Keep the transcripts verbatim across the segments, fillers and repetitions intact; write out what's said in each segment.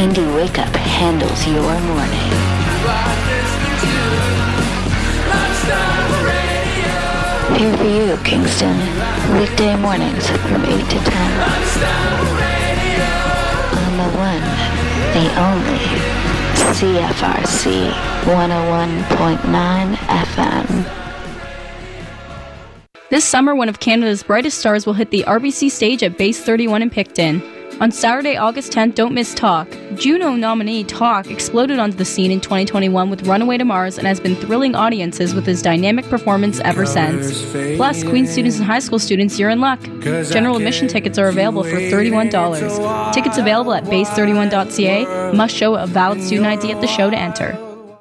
Indie Wake Up handles your morning. Here for you, Kingston. Weekday mornings from eight to ten. On the one, the only, C F R C one oh one point nine F M. This summer, one of Canada's brightest stars will hit the R B C stage at Base thirty-one in Picton. On Saturday, August tenth, don't miss Talk. Juno nominee Talk exploded onto the scene in twenty twenty-one with Runaway to Mars and has been thrilling audiences with his dynamic performance ever since. Plus, Queen's students and high school students, you're in luck. General admission tickets are available for thirty-one dollars. Tickets available at base thirty-one dot c a. Must show a valid student I D at the show to enter.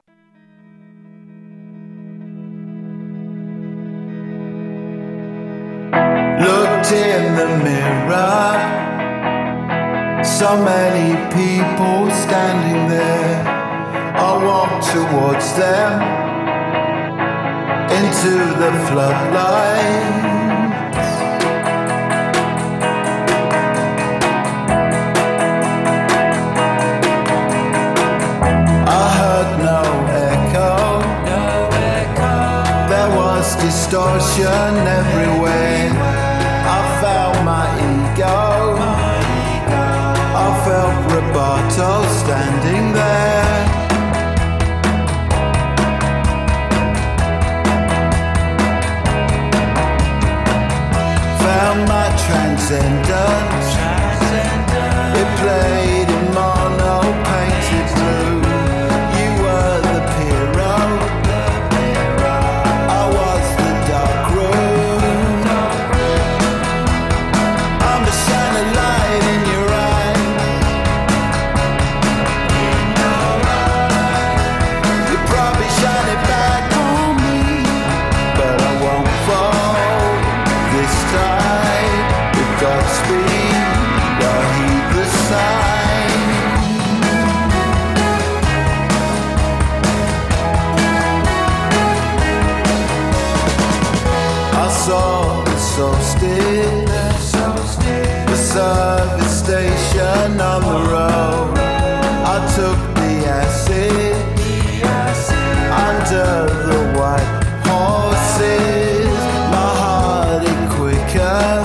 Looked in the mirror, so many people standing there. I walked towards them into the floodlights. I heard no echo, no echo. There was distortion everywhere. I found my ego. I felt Roboto standing there. Found my transcendence. It played in mono painted blue. You were the hero. I was the dark room. I'm the shining light in your eye. You probably shine it back on me, but I won't fall this time. With Godspeed, I heed the sign. I saw the so still, the service station on the road. I took the acid under the white horses. My heart it quicker.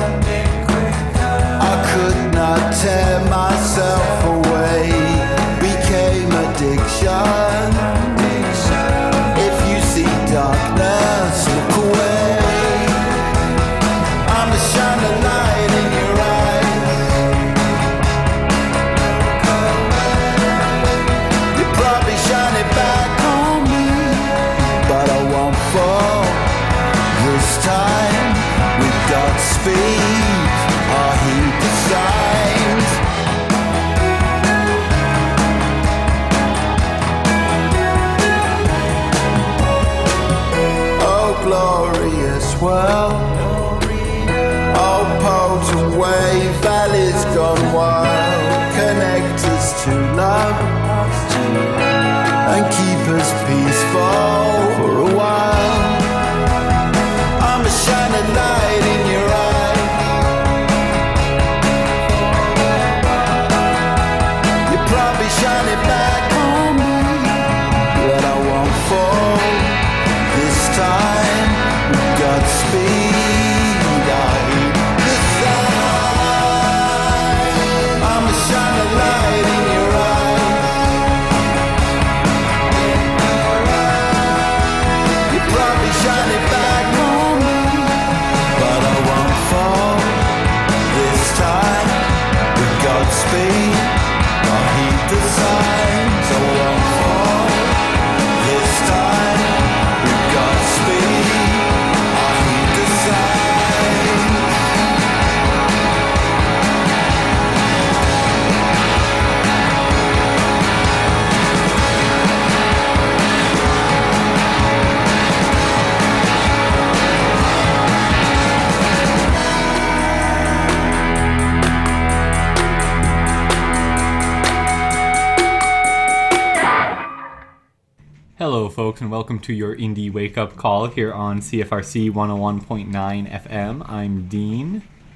I could not tear myself away. Became addiction. If you see darkness, look away. I'm the shining light in your eyes. You probably shine it back on me, but I won't fall this time. With Godspeed, I heed the signs. Oh, glorious world. Oh, potent wave, valleys gone wild. Connect us to love and keep us peaceful for a while. I'm a shining light in your eye. You probably shine it back on me, but I won't fall this time. With Godspeed, I heed the sign. I'm a shining light in your eye. You probably shine it back on me, but I won't fall this time. With Godspeed, I heed the signs. I won't fall this time. With Godspeed, I heed the signs. Hello, folks, and welcome to your Indie Wake Up Call here on C F R C one oh one point nine F M. I'm Dean.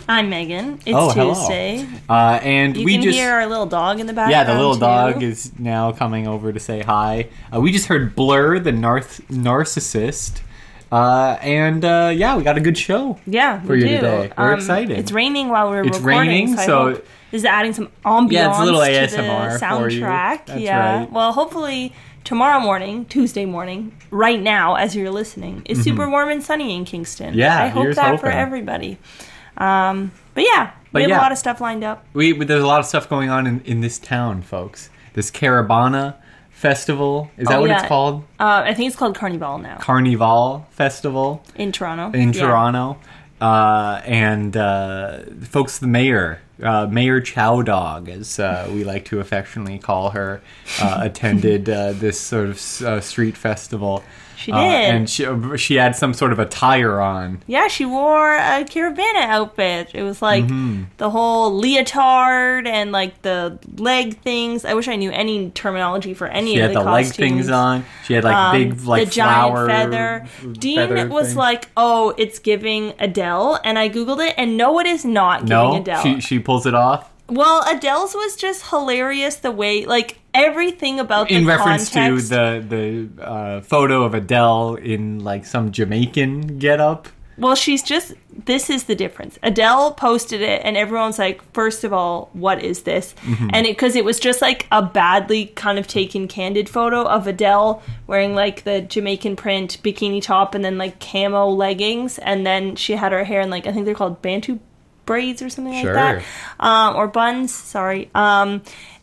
I'm Megan. It's Oh, hello. Tuesday. Uh, and You we can just hear our little dog in the background. yeah, the little too. dog is now coming over to say hi. Uh, we just heard Blur, the narth- narcissist, uh, and uh, yeah, we got a good show. Yeah, for we you do. today. We're Um, excited. It's raining while we're It's recording. raining, so, I so- hope this is adding some ambiance Yeah, it's a little to A S M R the for you. soundtrack. That's yeah. right. Well, hopefully tomorrow morning, Tuesday morning, right now as you're listening, is super warm and sunny in Kingston. Mm-hmm. Yeah, I hope here's that for hoping. everybody. Um, but yeah, But we have yeah. a lot of stuff lined up. We there's a lot of stuff going on in, in this town, folks. This Carabana Festival, is that Oh, what yeah. it's called? Uh, I think it's called Carnival now Carnival Festival in Toronto. in Yeah. Toronto. Uh, and uh, folks, the mayor, uh, Mayor Chow Dog, as uh, we like to affectionately call her, uh, attended uh, this sort of uh, street festival. She Uh, did. and she, she had some sort of attire on. Yeah, she wore a Caravana outfit. It was like Mm-hmm. the whole leotard and like the leg things. I wish I knew any terminology for any She of had the, the leg costumes. things on. She had like Um, big like the giant flower feather. Dean feather was thing. like, "Oh, it's giving Adele," and I googled it, and no, it is not giving No, Adele. she she pulls it off. Well, Adele's was just hilarious. The way, like everything about the In reference context. to the the uh, photo of Adele in like some Jamaican getup. Well, she's just, this is the difference. Adele posted it, and everyone's like, first of all, what is this? Mm-hmm. And it, because it was just like a badly kind of taken candid photo of Adele wearing like the Jamaican print bikini top and then like camo leggings. And then she had her hair in like, I think they're called Bantu braids or something Sure. like that. Um, or buns, sorry. Um,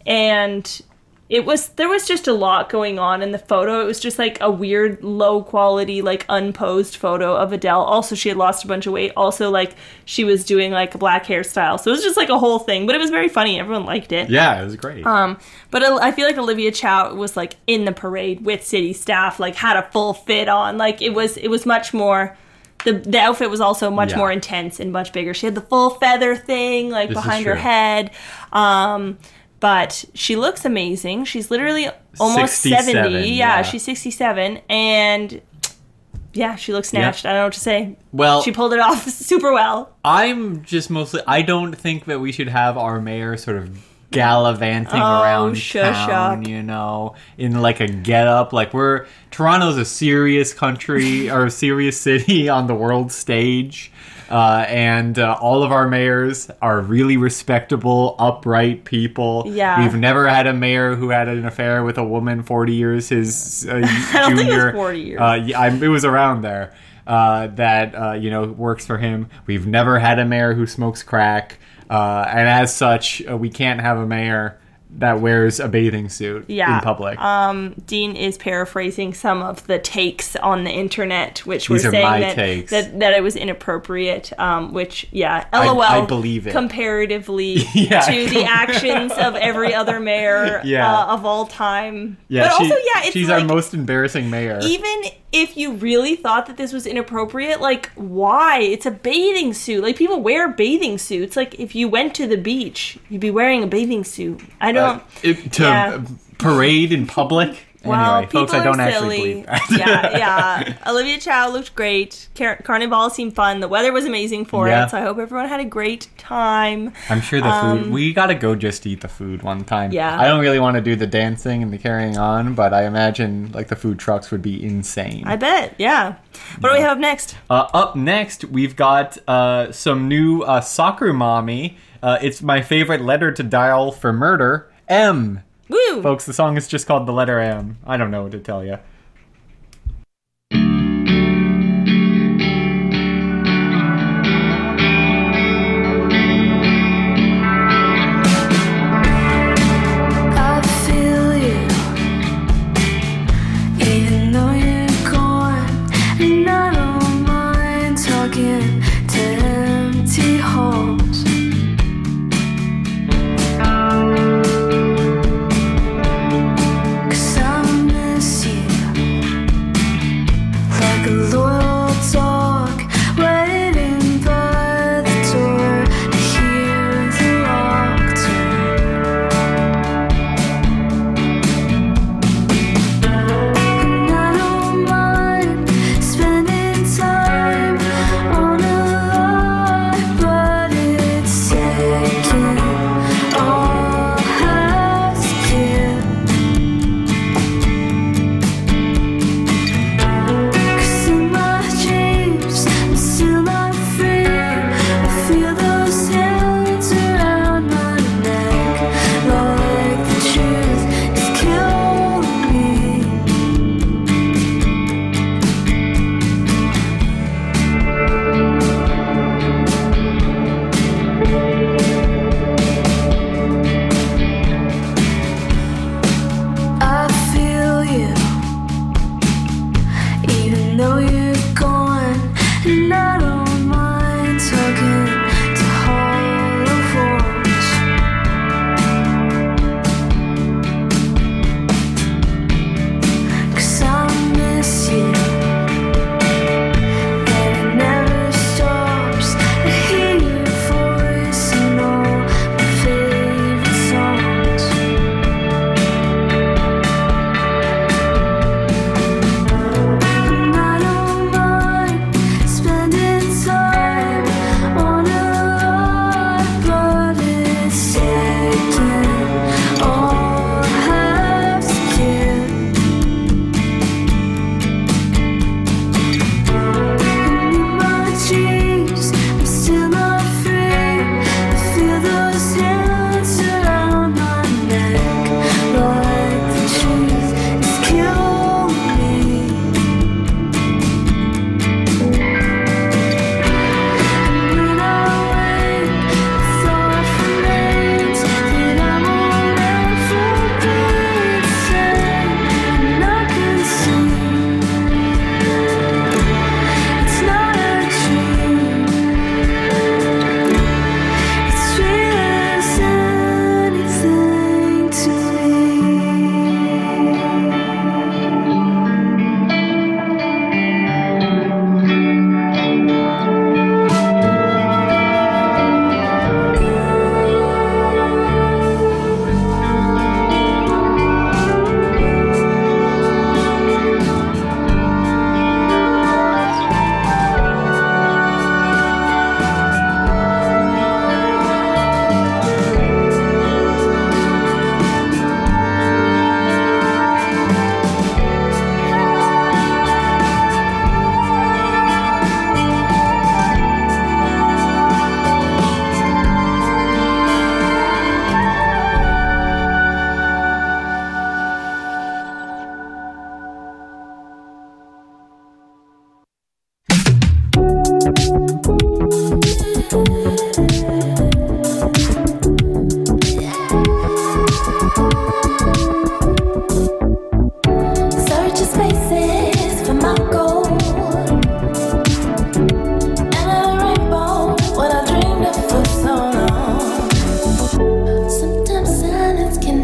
and it was, there was just a lot going on in the photo. It was just like a weird, low quality, like unposed photo of Adele. Also, she had lost a bunch of weight. Also, like she was doing like a black hairstyle. So it was just like a whole thing, but it was very funny. Everyone liked it. Yeah, it was great. Um, but I feel like Olivia Chow was like in the parade with city staff, like had a full fit on. Like it was, it was much more. The the outfit was also much Yeah. more intense and much bigger. She had the full feather thing like This is behind her true. head. Um, but she looks amazing. She's literally almost sixty-seven, seventy. Yeah, yeah. she's sixty-seven, and yeah, she looks snatched. I don't know what to say. Well, She pulled it off super well. I'm just mostly. I don't think that we should have our mayor sort of gallivanting Oh, around shush town, up. you know, in like a get-up. Like we're Toronto's a serious country or a serious city on the world stage. Uh, and uh, all of our mayors are really respectable, upright people. Yeah. We've never had a mayor who had an affair with a woman forty years his uh, I don't think it was junior. forty years. Uh, yeah, I, it was around there. Uh, that uh, you know works for him. We've never had a mayor who smokes crack, uh, and as such, uh, we can't have a mayor that wears a bathing suit Yeah. in public. Um, Dean is paraphrasing some of the takes on the internet, which These were are saying my that, takes. that that it was inappropriate. Um, which, yeah, I- lol. I believe it. Comparatively Yeah, to the actions of every other mayor Yeah. uh, of all time. yeah, but she- also, yeah, it's she's like, our most embarrassing mayor. even if you really thought that this was inappropriate, like, why? It's a bathing suit. Like, people wear bathing suits. Like, if you went to the beach, you'd be wearing a bathing suit. I don't... Uh, it- to yeah. parade in public. Well, anyway, folks, I people don't are actually silly. believe that. yeah, yeah. Olivia Chow looked great. Car- Carnival seemed fun. The weather was amazing for Yeah. it, so I hope everyone had a great time. I'm sure the food. We gotta go just eat the food one time. Um, Yeah. I don't really want to do the dancing and the carrying on, but I imagine like the food trucks would be insane. I bet, yeah. What do we have next? Uh, up next, we've got uh, some new uh, soccer mommy. Uh, it's my favorite letter to dial for murder, M. Woo! Folks, the song is just called The Letter M. I don't know what to tell you. I feel you, even though you're gone, and I don't mind talking to empty halls. 'Cause I miss you.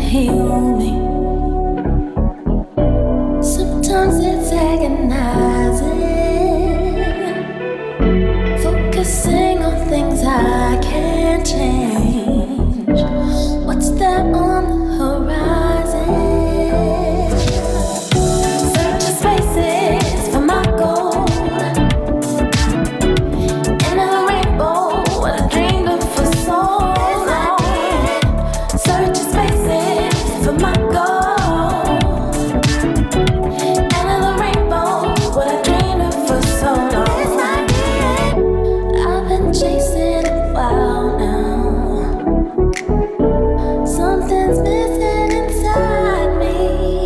heal me. Sometimes it's agonizing, focusing on things I can't change. What's there on the horizon? Searching spaces for my gold. Into the rainbow, what I dreamed of for so long. Searching spaces for my gold. Into the rainbow, what I dreamed of for so long. I've been chasing a while now. Something's missing inside me,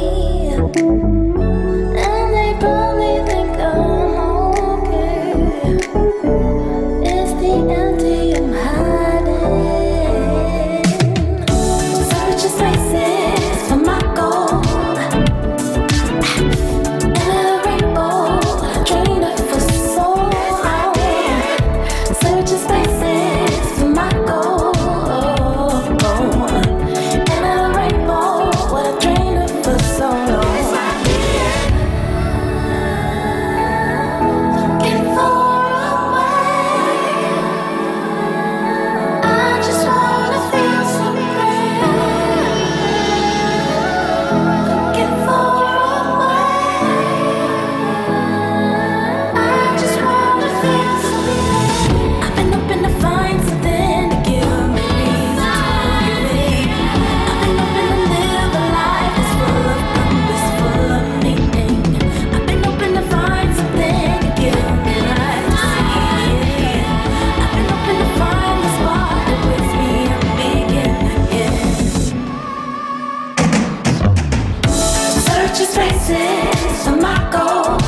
and they probably think I'm okay. It's the empty I'm hiding. Searching spaces for my gold. Into the rainbow, I dreamed of for so long. Searching spaces for my gold. Into the rainbow, what I dreamed of for so long. Looking for a way. I just wanna feel something. Looking for a way. I just wanna feel something. I've been hoping to find something to give me reason to believe. I've been hoping to live a life that's full of purpose, full of meaning. I've been hoping to find something to give me life to see. I've been hoping to find the spark that puts me up begin again. Searching spaces for my gold.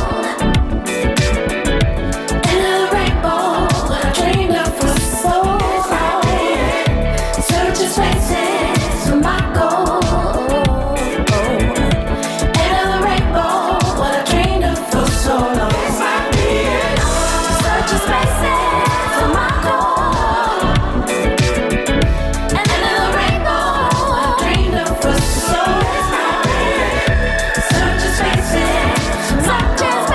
Into the rainbow, what I dreamed of for so long. Searching spaces for my gold. Into the rainbow, what I dreamed of for so long. Searching spaces for my gold. Into the rainbow, what I dreamed of for so long. Searching spaces for my gold.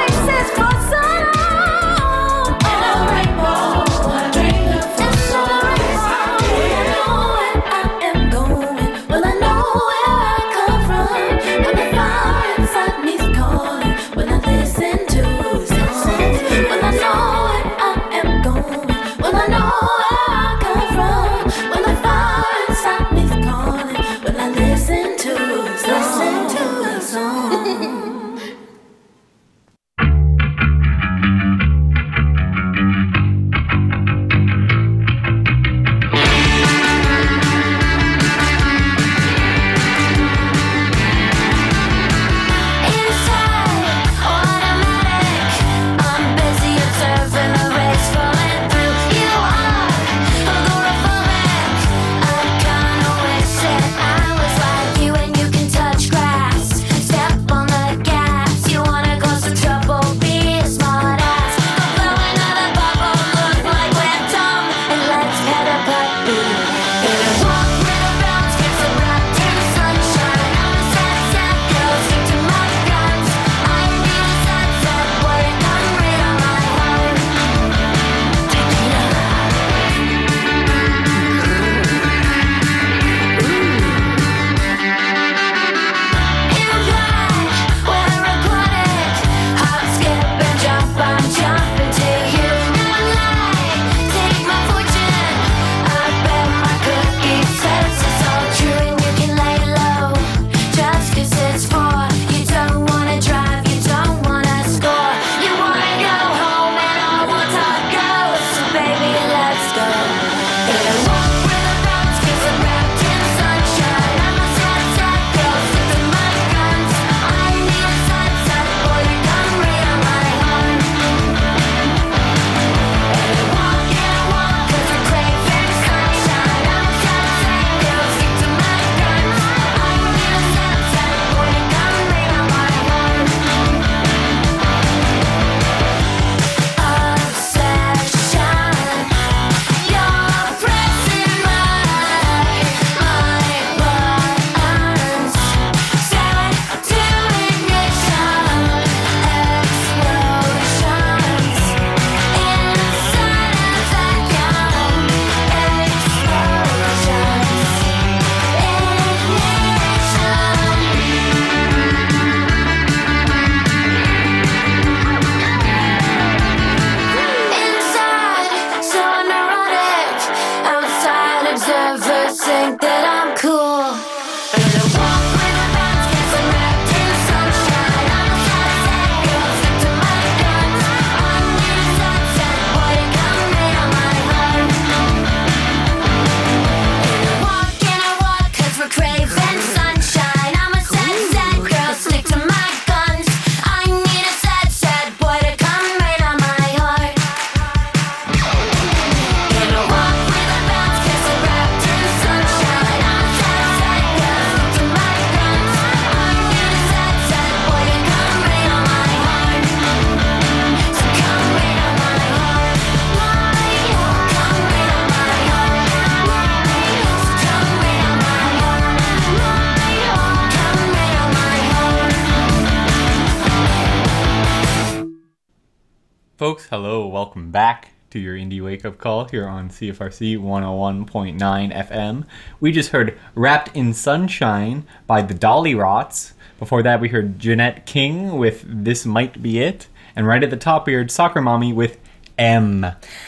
Folks, hello, welcome back to your Indie Wake Up Call here on C F R C one oh one point nine F M. We just heard Wrapped in Sunshine by the Dolly Rots. Before that, we heard Jeanette King with This Might Be It. And right at the top, we heard Soccer Mommy with M.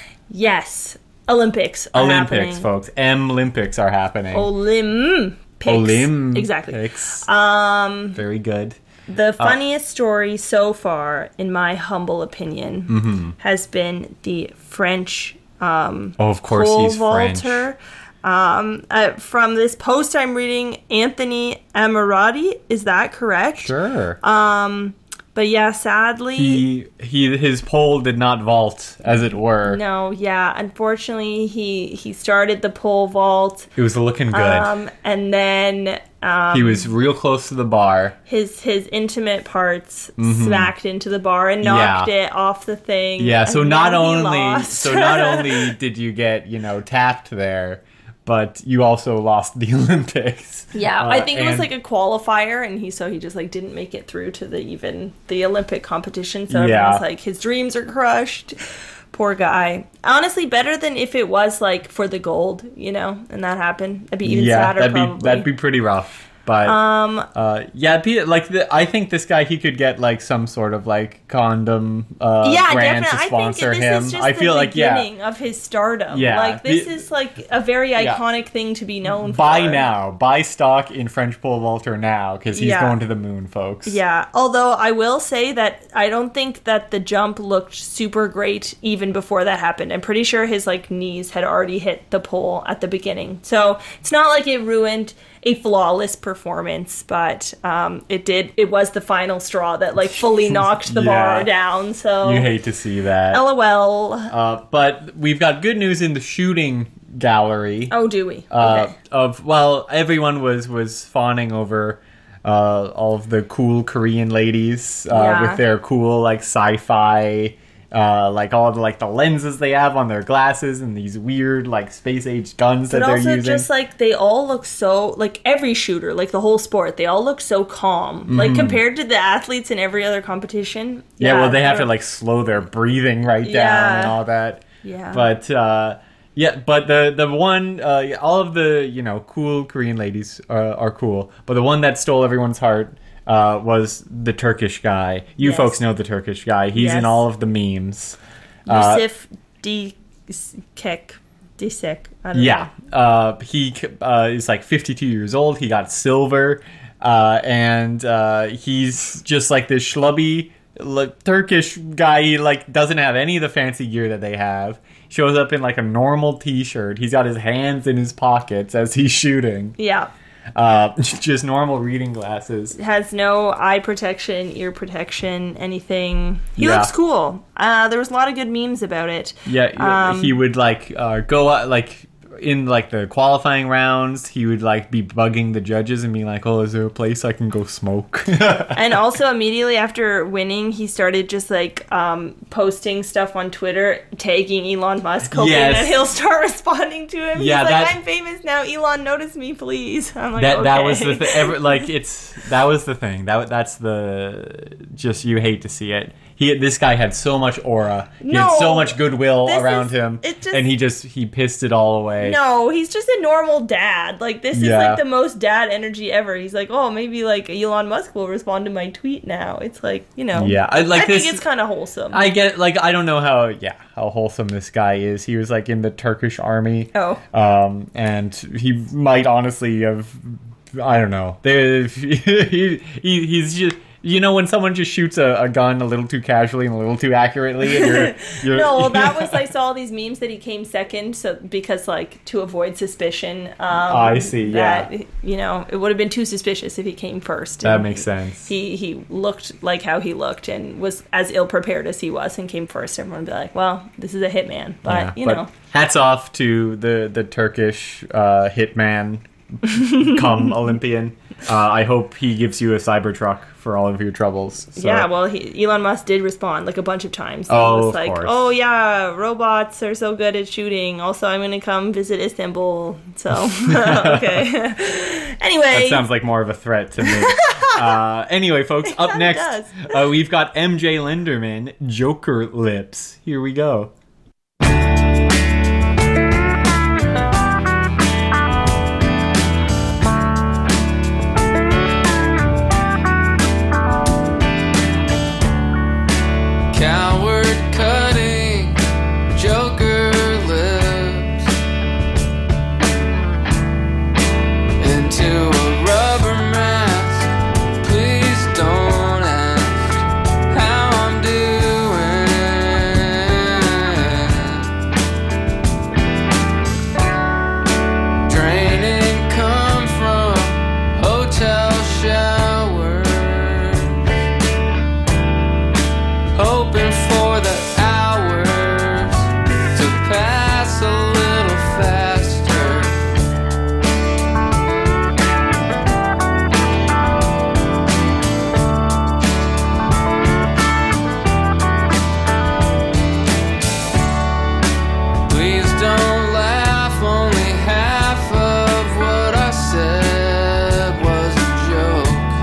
Yes. Olympics are Olympics, happening. folks. M-Olympics are happening. Olympics. Olympics. Exactly. Um, Very good. the funniest story so far, in my humble opinion, Mm-hmm. has been the French um, Oh, of course pole he's French. vaulter. Um, uh, from this post I'm reading, Anthony Amirati. Is that correct? Sure. But yeah, sadly... he, he, his pole did not vault, as it were. No, yeah. Unfortunately, he he started the pole vault, It was looking good. um, and then um, he was real close to the bar. his his intimate parts smacked into the bar and knocked Yeah. it off the thing. Yeah, so and not then he only lost. so not only did you get, you know, tapped there, but you also lost the Olympics. yeah, Uh, I think it was and- like a qualifier, and he so he just like didn't make it through to the even the Olympic competition. So Yeah. everyone's like, his dreams are crushed. Poor guy. Honestly, better than if it was like for the gold, you know, and that happened. That'd be even yeah, sadder. that'd probably. be that'd be pretty rough. But um, uh, yeah, be- like the, I think this guy he could get like some sort of like condom uh, yeah, brand definitely. to I think sponsor this him. is just I the feel like yeah, beginning of his stardom. Yeah, like this the- is like a very Yeah. iconic thing to be known buy for. now, buy stock in French pole vaulter now because he's Yeah. going to the moon, folks. Yeah, although I will say that I don't think that the jump looked super great even before that happened. I'm pretty sure his like knees had already hit the pole at the beginning. So it's not like it ruined a flawless performance, but um, it did. It was the final straw that like fully knocked the Yeah. bar down. So You hate to see that. LOL. Uh, but we've got good news in the shooting gallery. Oh, do we? uh, Okay. Of well, everyone was was fawning over uh, all of the cool Korean ladies uh, Yeah. with their cool like sci-fi, uh, like all the like the lenses they have on their glasses and these weird like space age guns that But they're also using. just like they all look so like every shooter, like the whole sport, they all look so calm. Like compared to the athletes in every other competition. Mm-hmm. yeah, well, they have to they're- like slow their breathing right down Yeah. and all that. Yeah. But uh, yeah, but the the one, uh, all of the you know cool Korean ladies uh, are cool, but the one that stole everyone's heart uh, was the Turkish guy. You Yes. folks know the Turkish guy. He's Yes. in all of the memes. Uh, Yusuf Dikek. Disek. I don't yeah, uh, he uh, is like fifty-two years old. He got silver, uh, and uh, he's just like this schlubby like, Turkish guy. He like doesn't have any of the fancy gear that they have. Shows up in like a normal T-shirt. He's got his hands in his pockets as he's shooting. know. Yeah. Uh, just normal reading glasses. Has no eye protection, ear protection, anything. He Yeah. looks cool. Uh, there was a lot of good memes about it. Yeah, Um, he would like uh, go out like in like the qualifying rounds. He would like be bugging the judges and be like, "Oh, is there a place I can go smoke?" And also immediately after winning, he started just like um, posting stuff on Twitter, tagging Elon Musk, hoping Yes. that he'll start responding to him. Yeah, He's like, that- I'm famous now. Elon, notice me, please. I'm like, that okay. that was the th- ever, like it's that was the thing that that's the just you hate to see it. He this guy had so much aura. He had No, so much goodwill this around is- him, it just- and he just he pissed it all away. No, he's just a normal dad. Like this is Yeah. like the most dad energy ever. He's like, oh, maybe like Elon Musk will respond to my tweet now. It's like, you know, Yeah, I like I this. think it's kind of wholesome. I get like I don't know how yeah how wholesome this guy is. He was like in the Turkish army. Oh. Um, and he might honestly have I don't know. There he, he he's just. You know when someone just shoots a, a gun a little too casually and a little too accurately, and you're, you're No, well, that was I saw all these memes that he came second, so because like to avoid suspicion. Um, I see, That yeah. you know it would have been too suspicious if he came first. That And makes sense. He he looked like how he looked and was as ill prepared as he was and came first. Everyone would be like, well, this is a hitman, but Yeah, you but know. hats off to the the Turkish uh, hitman, come Olympian. Uh, I hope he gives you a Cybertruck for all of your troubles. So- Yeah, well, he, Elon Musk did respond like a bunch of times. He Oh, was of like, course. "Oh yeah, robots are so good at shooting. Also, I'm gonna come visit Istanbul." So, okay. Anyway, that sounds like more of a threat to me. Uh, anyway, folks, up kinda next, does. uh, we've got M J Lenderman, Joker Lips. Here we go. Coward cutting Joker lips into a rubber mask. Please don't ask how I'm doing. Draining cum from hotel showers, hoping for the hours to pass a little faster. Please don't laugh, only half of what I said was a joke.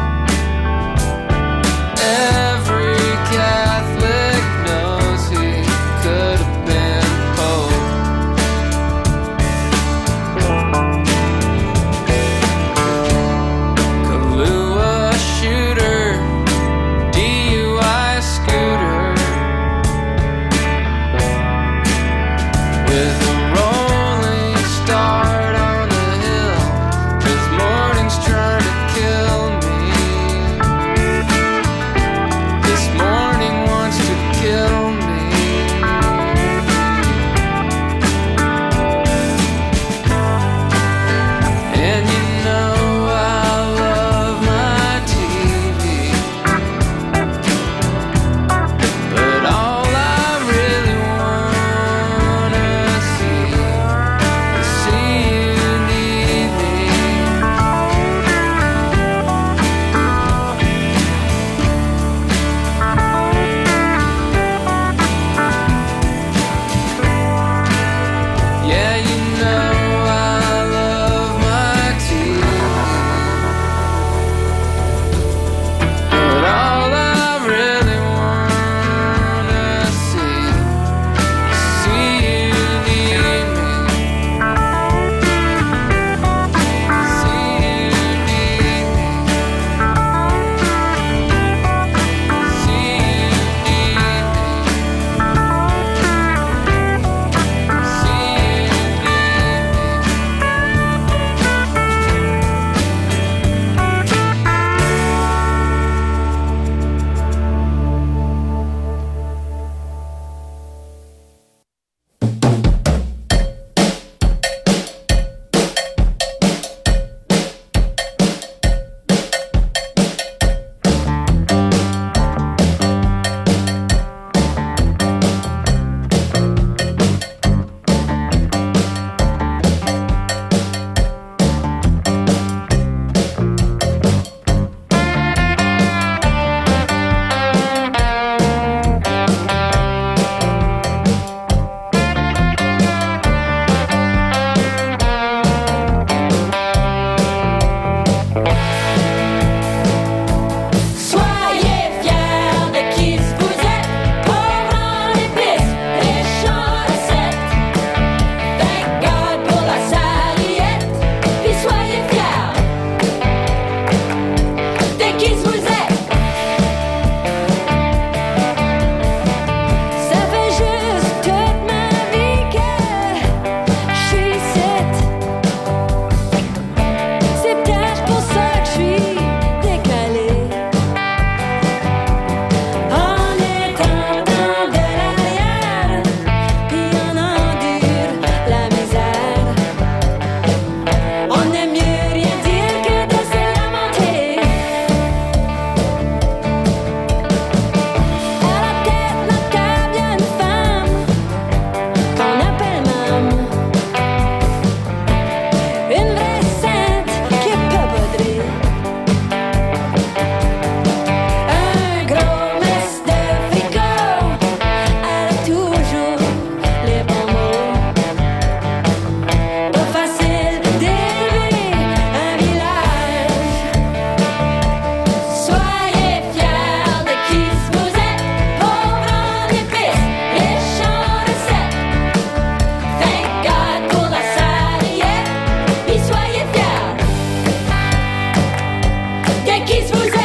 qui vous êtes?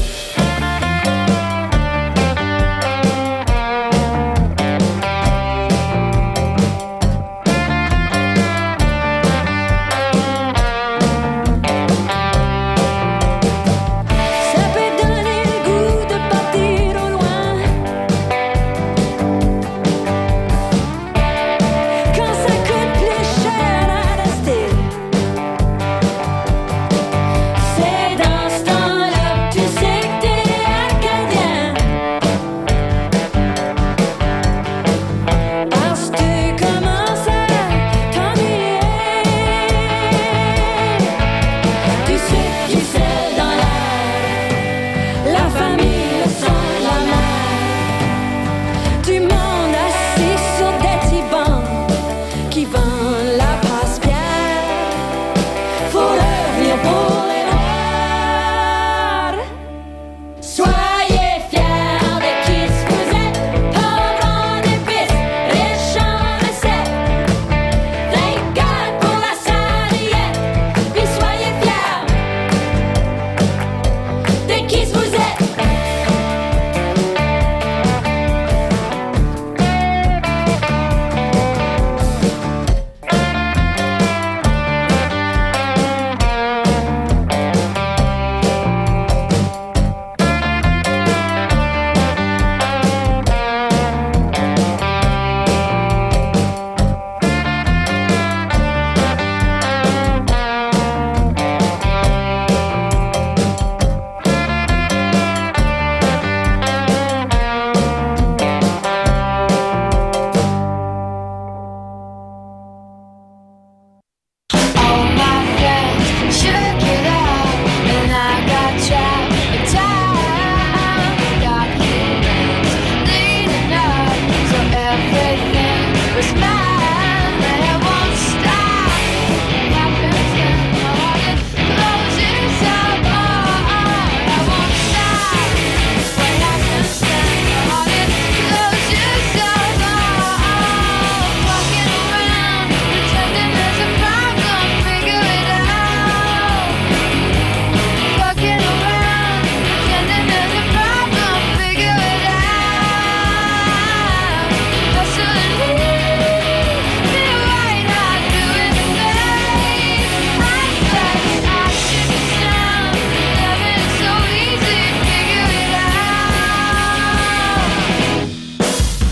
Ça peut donner le goût de partir au loin. Quand ça coûte plus cher à rester. C'est dans ce temps-là que tu sais que t'es acadien. Parce que tu commences à t'ennuyer. Tu sais qui c'est dans l'air. La famille, le sang, la mère. Du monde assis sur des petits bancs qui vendent la passe-pierre. Faut leur venir pour les voir. Soyez fiers de qui vous êtes. Pauvres en épices, riches en recettes. Thank God pour la sarriette. Puis soyez fiers de qui vous êtes. All my friends shook it up, and I got trapped in time. Documents leading up, so everything was mine. But it won't stop. It happens when my heart closes up. Oh, oh, it won't stop. What happens when my heart closes up? Oh, oh, walking around pretending there's a problem. Figure it out. Walking around pretending there's a problem. Figure it out. Hustling, feel right, not doing the thing. I flex, I shift the sound. Loving is so easy. Figure it out.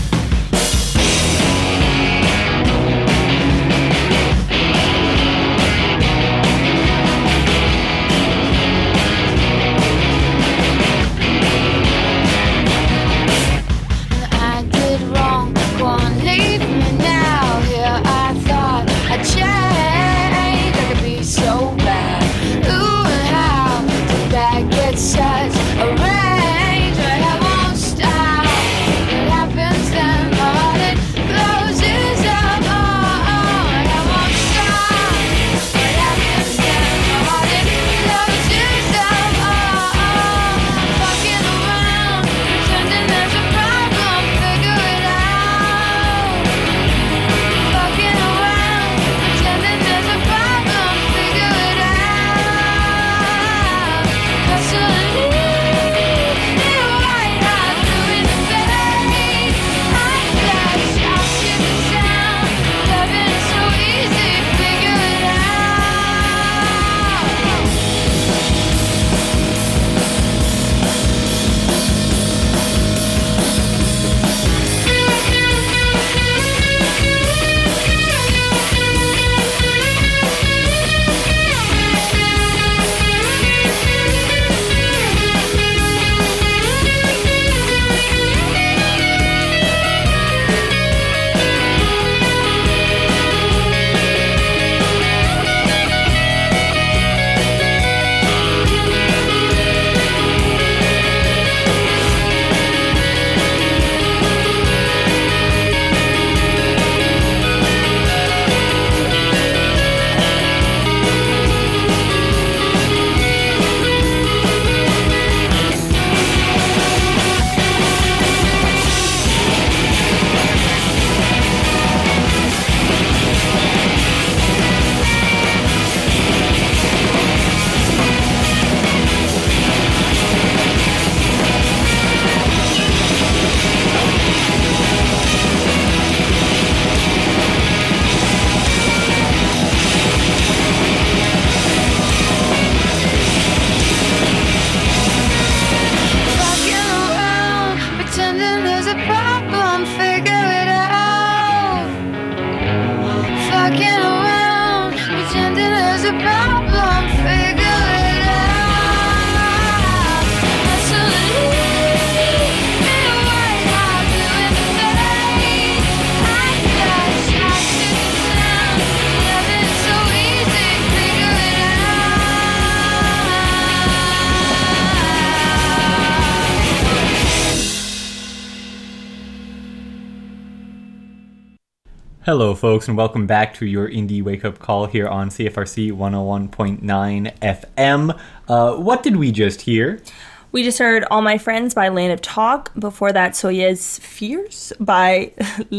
I did wrong, go on, leave me now. Here I thought I'd change, I could be so bad. Ooh, and how did that get such a range? But I won't stop. It happens then my heart closes up. Oh, oh, and I won't stop. It happens then my heart closes up. Oh, oh, fucking around, pretending there's a problem. Figure it out. Fucking around, pretending there's a problem. Figure it out. Hustling. Hello, folks, and welcome back to your Indie Wake Up Call here on C F R C one oh one point nine F M. Uh, what did we just hear? We just heard All My Friends by Land of Talk. Before that, Soyez Fierce by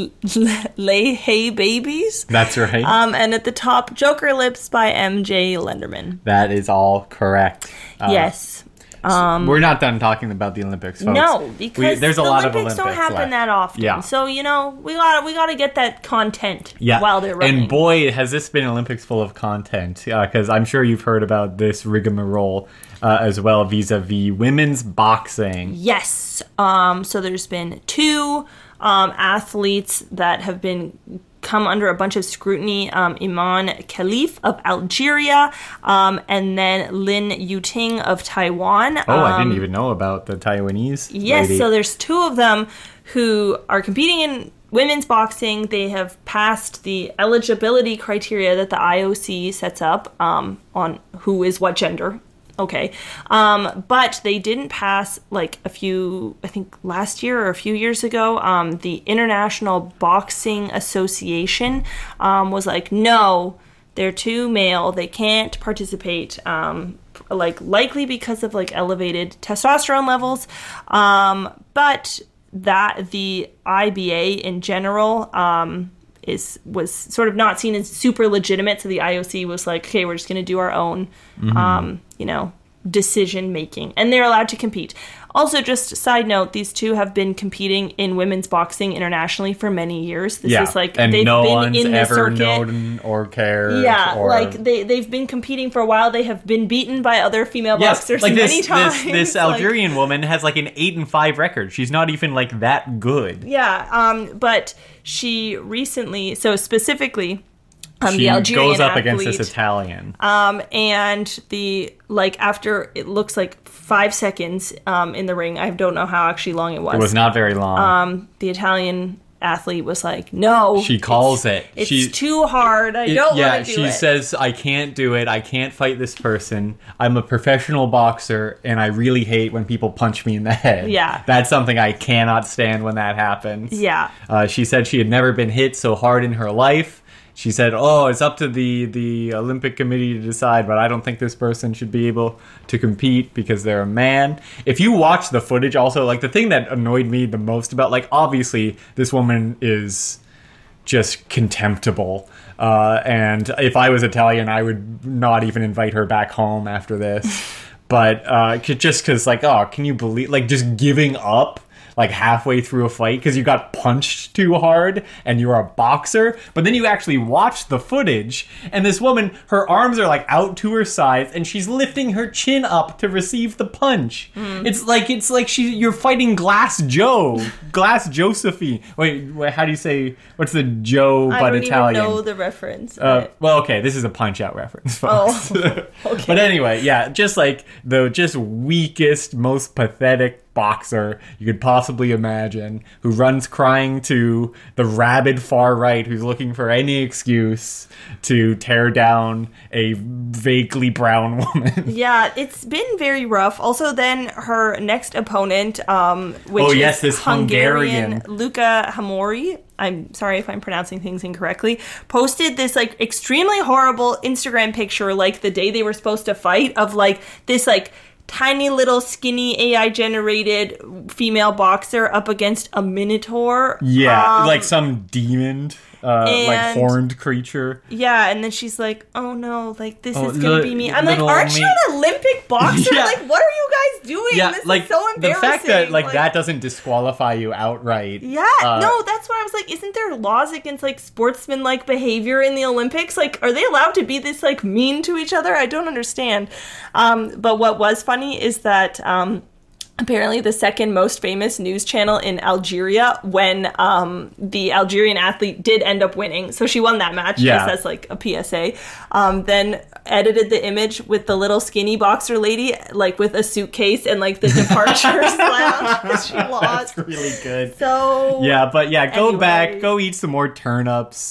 Lay Hey Babies. That's right. Um, and at the top, Joker Lips by M J Lenderman. That is all correct. Uh, yes. Um, We're not done talking about the Olympics, folks. No, because we, there's a the lot Olympics, of Olympics don't happen left. that often. Yeah. So, you know, we got we got to get that content Yeah. while they're running. And boy, has this been Olympics full of content, because uh, I'm sure you've heard about this rigmarole uh, as well vis-a-vis women's boxing. Yes. Um, so there's been two um, athletes that have been come under a bunch of scrutiny. Um, Iman Khalif of Algeria, um, and then Lin Yuting of Taiwan. Oh, I Um, didn't even know about the Taiwanese Yes, lady. so there's two of them who are competing in women's boxing. They have passed the eligibility criteria that the I O C sets up um, on who is what gender. Okay. Um, but they didn't pass, like, a few, I think last year or a few years ago, um, the International Boxing Association um, was like, no, they're too male. They can't participate, um, like, likely because of, like, elevated testosterone levels. Um, but that the I B A in general um, is was sort of not seen as super legitimate. So the I O C was like, okay, we're just going to do our own, Mm-hmm. um, you know, decision making, and they're allowed to compete. Also, just a side note, these two have been competing in women's boxing internationally for many years. This yeah. is like and they've no been one's in the ever circuit. known or cared. Yeah, or... like they they've been competing for a while. They have been beaten by other female Yes, boxers like many this, times. this this Like, Algerian woman has like an eight and five record. She's not even like that good. yeah, um, but she recently, so specifically, um, She the Algerian goes up athlete, against this Italian. Um, and the, like, after it looks like five seconds um, in the ring, I don't know how actually long it was. It was not very long. Um, the Italian athlete was like, no. She calls it's, it. It's She- too hard. I It- don't yeah, want to do she it. says, I can't do it. I can't fight this person. I'm a professional boxer, and I really hate when people punch me in the head. Yeah. That's something I cannot stand when that happens. Yeah. Uh, she said she had never been hit so hard in her life. She said, oh, it's up to the, the Olympic Committee to decide, but I don't think this person should be able to compete because they're a man. If you watch the footage also, like, the thing that annoyed me the most about, like, obviously this woman is just contemptible. Uh, and if I was Italian, I would not even invite her back home after this. But uh, c- just because, like, oh, can you believe, like, just giving up like halfway through a fight because you got punched too hard and you're a boxer. But then you actually watch the footage and this woman, her arms are like out to her sides and she's lifting her chin up to receive the punch. Mm. It's like it's like she you're fighting Glass Joe, Glass Josephine. Wait, wait, how do you say what's the Joe I but don't Italian? even know the reference. Uh, but- well, okay, this is a Punch-Out reference, folks. Oh, okay. But anyway, yeah, just like the just weakest, most pathetic boxer you could possibly imagine, who runs crying to the rabid far right, who's looking for any excuse to tear down a vaguely brown woman. Yeah, it's been very rough. Also, then her next opponent, um, which Oh, yes, is this Hungarian, Hungarian. Luca Hamori, I'm sorry if I'm pronouncing things incorrectly, posted this, like, extremely horrible Instagram picture, like, the day they were supposed to fight, of, like, this, like, tiny little skinny A I generated female boxer up against a minotaur. Yeah, Um, like some demon, uh, like and- horned creature. Yeah, and then she's like, "Oh no, like this Oh, is gonna li- be me." I'm like, little "Aren't you me- an Olympic boxer? Yeah. Like, what are you guys doing? Yeah, this like is so the embarrassing." fact that like, that doesn't disqualify you outright. Yeah, uh, no, that's what I was like. Isn't there laws against like sportsman-like behavior in the Olympics? Like, are they allowed to be this like mean to each other? I don't understand. Um, but what was funny is that um, apparently the second most famous news channel in Algeria, when um, the Algerian athlete did end up winning, so she won that match Yeah. just as like a P S A, um, then edited the image with the little skinny boxer lady, like with a suitcase and like the departure lounge because she lost. That's really good. So Yeah, but yeah, go Anyway. back, go eat some more turnips.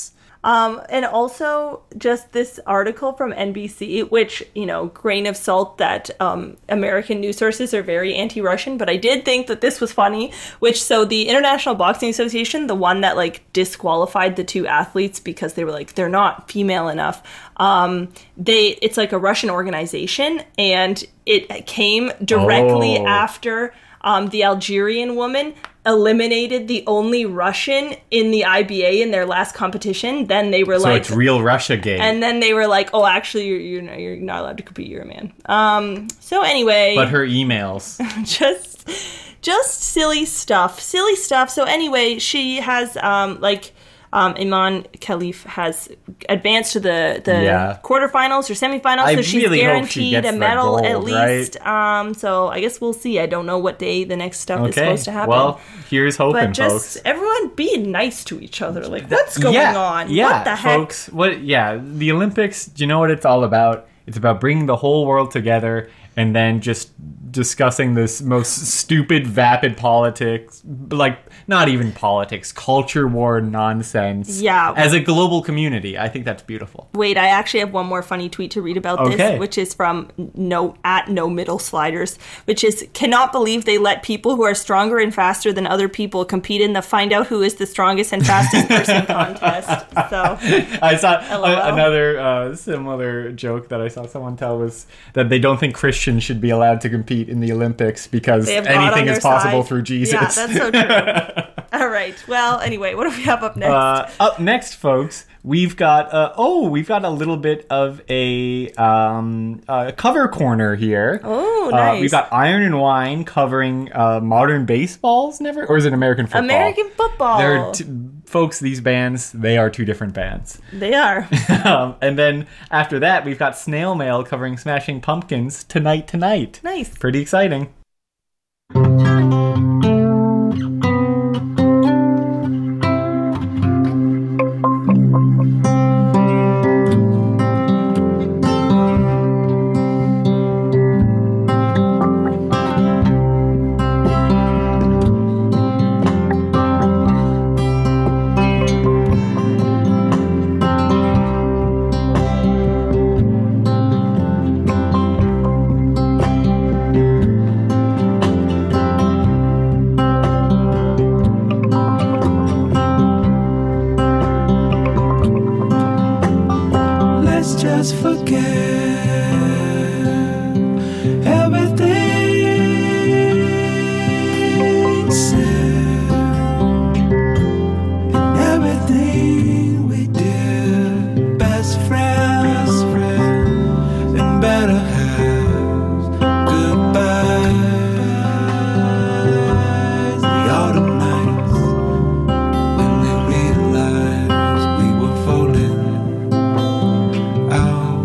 Um, and also just this article from N B C, which, you know, grain of salt that um, American news sources are very anti-Russian, but I did think that this was funny, which, so the International Boxing Association, the one that, like, disqualified the two athletes because they were, like, they're not female enough, um, they, it's like a Russian organization, and it came directly Oh. after um, the Algerian woman eliminated the only Russian in the I B A in their last competition. Then they were So like, it's real Russia game. and then they were like, oh, actually, you're you're not, you're not allowed to compete. You're a man. Um. So anyway, but her emails. just just silly stuff, silly stuff. So anyway, she has um like. Um, Iman Khalif has advanced to the, the Yeah. quarterfinals or semifinals, I so she's really hope she guaranteed gets a the medal at gold, least. Um, so I guess we'll see. I don't know what day the next stuff is Okay. supposed to happen. Well, here's hoping, but just folks. everyone be nice to each other. Like, what's going yeah, on? Yeah, what the heck? folks. What? Yeah, the Olympics. Do you know what it's all about? It's about bringing the whole world together and then just discussing this most stupid, vapid politics, like not even politics, culture war nonsense. Yeah. As a global community, I think that's beautiful. Wait, I actually have one more funny tweet to read about Okay. this, which is from no at no middle sliders, which is cannot believe they let people who are stronger and faster than other people compete in the find out who is the strongest and fastest person contest. So I saw LOL. a, another uh, similar joke that I saw someone tell was that they don't think Christians should be allowed to compete in the Olympics because they have God on anything their is possible side. through Jesus. Yeah, that's so true. All right. Well, anyway, what do we have up next? Uh, up next, folks, we've got uh, oh, we've got a little bit of a um, uh, cover corner here. Oh, Uh, nice. we've got Iron and Wine covering uh, modern baseballs. Never, or is it American football? American football. They're t- folks. These bands, they are two different bands. They are. um, and then after that, we've got Snail Mail covering Smashing Pumpkins Tonight Tonight. Nice. Pretty exciting. Let's just forget everything said and everything we did. Best friends, and better halves. Goodbyes. The autumn nights when we realized we were falling out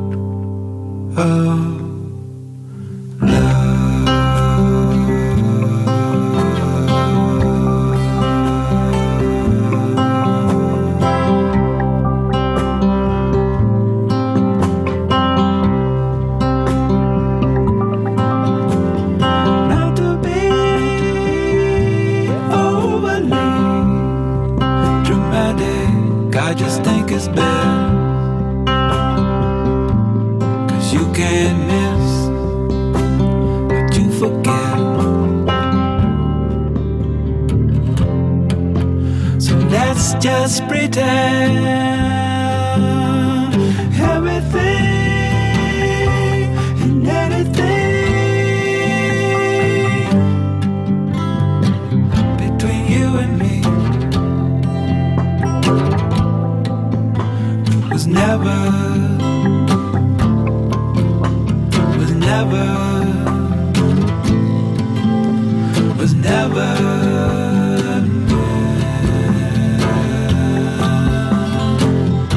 of not to be overly dramatic. I just think it's best. Cause you can't miss what you forget. So let's just pretend everything and anything between you and me was never was never was never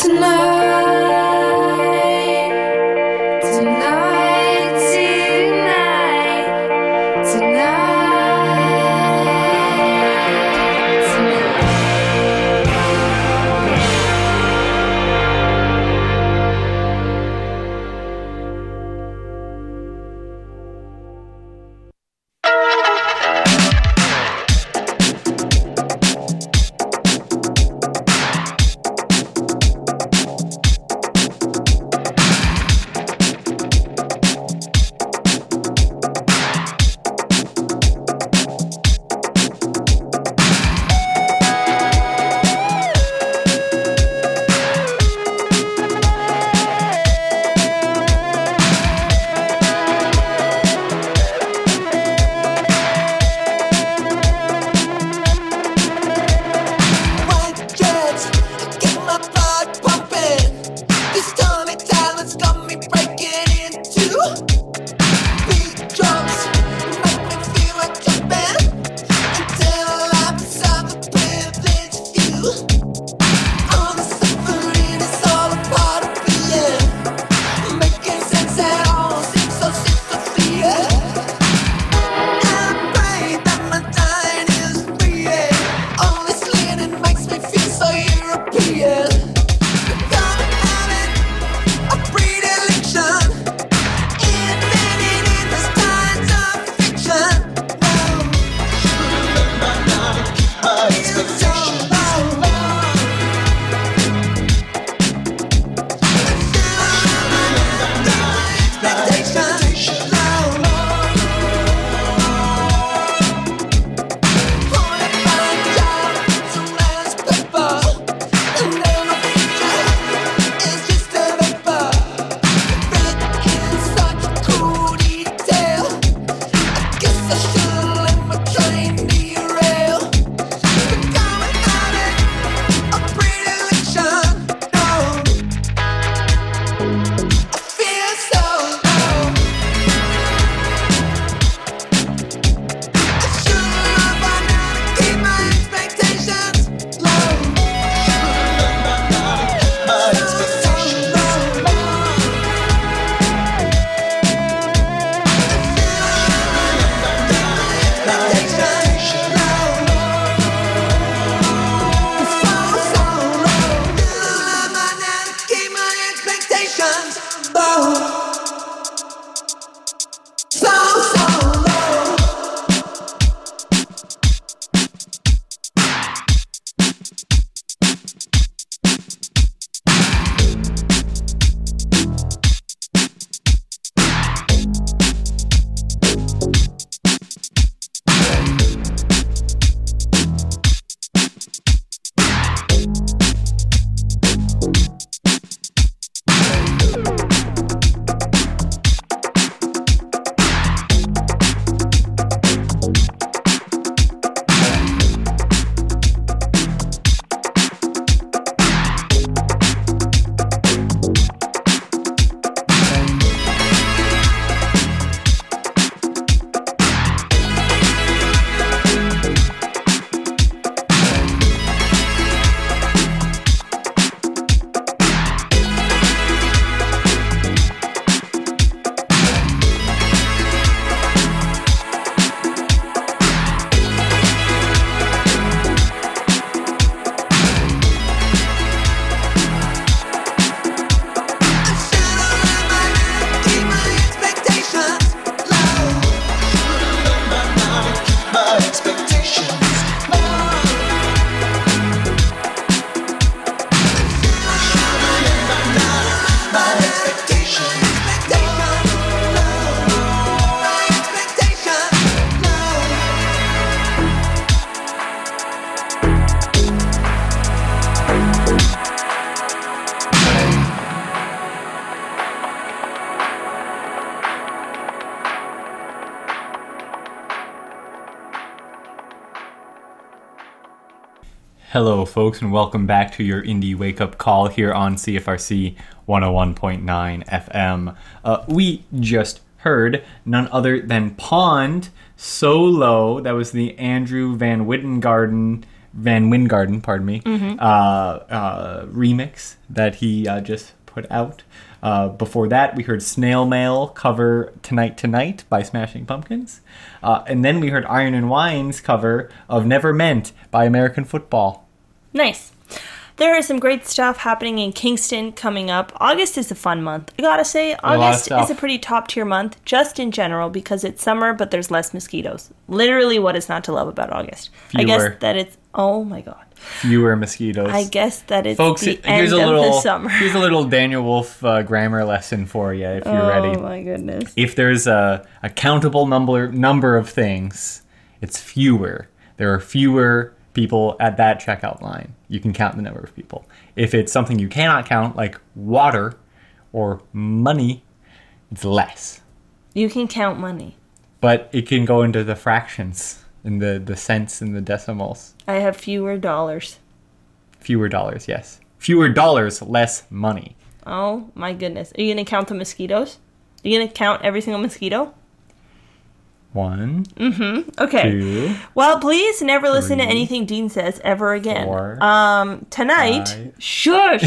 Hello, folks, and welcome back to your Indie Wake Up Call here on C F R C one oh one point nine F M. Uh, we just heard none other than Pond, Solo. That was the Andrew Van Wittengarden Van Wingarden, pardon me, Mm-hmm. uh, uh, remix that he uh, just put out. Uh, before that, we heard Snail Mail cover Tonight Tonight by Smashing Pumpkins. Uh, and then we heard Iron and Wine's cover of Never Meant by American Football. Nice. There is some great stuff happening in Kingston coming up. August is a fun month. I gotta say, lot of August stuff. is a pretty top tier month, just in general, because it's summer, but there's less mosquitoes. Literally, what is not to love about August? I Fewer. guess that it's, oh my god. Fewer mosquitoes. I guess that it's Folks, the here's end a little of the summer. here's a little Daniel Wolf uh, grammar lesson for you if you're oh ready. my goodness. If there's a, a countable number number of things, it's fewer. There are fewer people at that checkout line. You can count the number of people. If it's something you cannot count, like water or money, it's less. You can count money. But it can go into the fractions, in the, the cents and the decimals. I have fewer dollars. Fewer dollars, yes. Fewer dollars, less money. Oh my goodness. Are you going to count the mosquitoes? Are you going to count every single mosquito? One, Okay. two, Well, please never listen to Three, anything Dean says ever again. four, um, tonight, five. shush.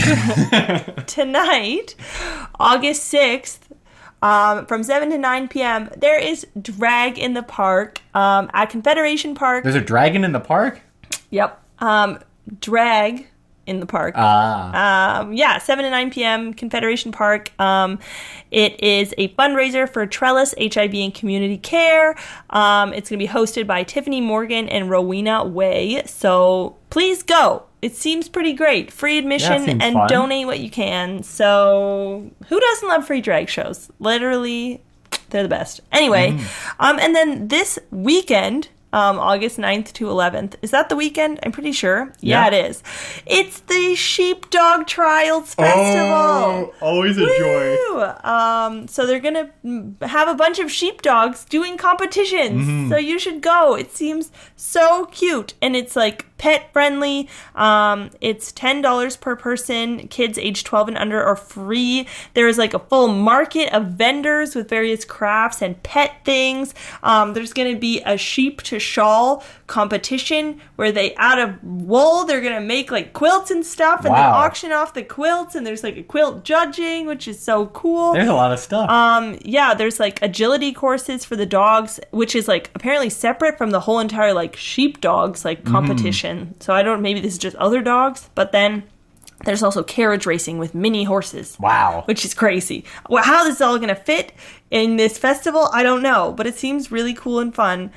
Tonight, August sixth, um, from seven to nine p.m., there is Drag in the Park um, at Confederation Park. There's a dragon in the park? Yep. Um, drag in the park. Ah. Um, yeah, seven to nine p.m., Confederation Park. Um, it is a fundraiser for Trellis, H I V and Community Care. Um, it's going to be hosted by Tiffany Morgan and Rowena Way. So please go. It seems pretty great. Free admission seems and fun. donate what you can. So who doesn't love free drag shows? Literally, they're the best. Anyway, um, and then this weekend... Um, August ninth to eleventh. Is that the weekend? I'm pretty sure. Yeah, Yeah. it is. It's the Sheepdog Trials Festival. always a Woo! Um, so they're gonna mm, have a bunch of sheepdogs doing competitions. Mm-hmm. So you should go. It seems so cute, and it's like pet friendly. Um, it's ten dollars per person. Kids age twelve and under are free. There is like a full market of vendors with various crafts and pet things. Um, there's gonna be a sheep to shawl competition where they, out of wool, they're gonna make like quilts and stuff, and then Wow. auction off the quilts. And there's like a quilt judging, which is so cool. There's a lot of stuff. Um, yeah, there's like agility courses for the dogs, which is like apparently separate from the whole entire like sheep dogs like competition. So I don't, maybe this is just other dogs, but then there's also carriage racing with mini horses. Wow. Which is crazy. Well, how this is all going to fit in this festival, I don't know, but it seems really cool and fun.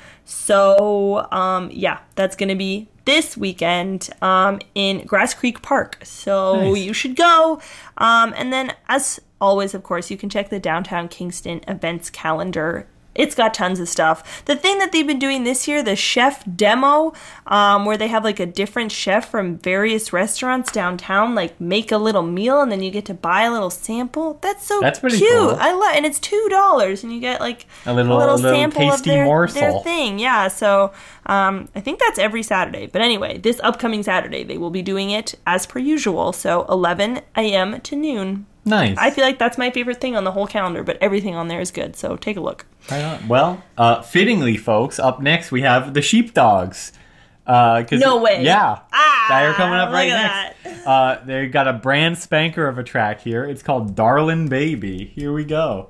So, um, yeah, that's going to be this weekend um, in Grass Creek Park. So Nice. you should go. Um, and then, as always, of course, you can check the Downtown Kingston events calendar. It's got tons of stuff. The thing that they've been doing this year, the chef demo, um, where they have like a different chef from various restaurants downtown, like make a little meal and then you get to buy a little sample. That's so That's pretty cute. cool. I love, and it's two dollars, and you get like A little- a little sample of tasty their, morsel. their thing. Yeah. So um, I think that's every Saturday. But anyway, this upcoming Saturday they will be doing it as per usual. So eleven a.m. to noon. Nice. I feel like that's my favorite thing on the whole calendar, but everything on there is good. So take a look. Right on. Well, uh, fittingly, folks, up next we have the sheepdogs. Uh, 'cause- No way. Yeah. Ah, They are coming up look right at next. Uh, they've got a brand spanker of a track here. It's called Darlin' Baby. Here we go.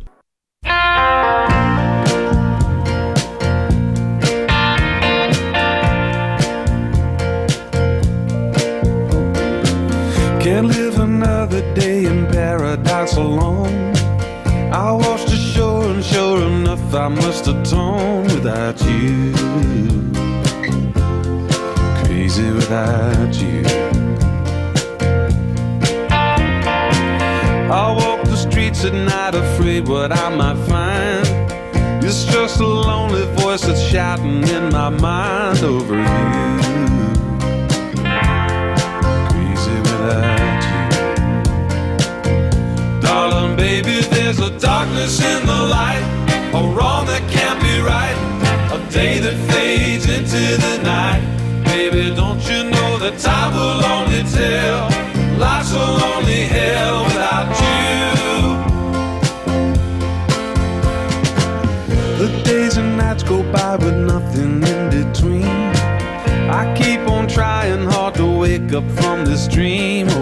Can't live another day in paradise alone. I watched the shore and sure enough I must atone without you. Crazy without you. I walk the streets at night afraid what I might find. It's just a lonely voice that's shouting in my mind over you. Crazy without you. Darling baby, there's a darkness in the light, a wrong that can't be right, a day that fades into the night. Baby, don't you know that time will only tell, life's a lonely hell without you. The days and nights go by with nothing in between. I keep on up from this dream.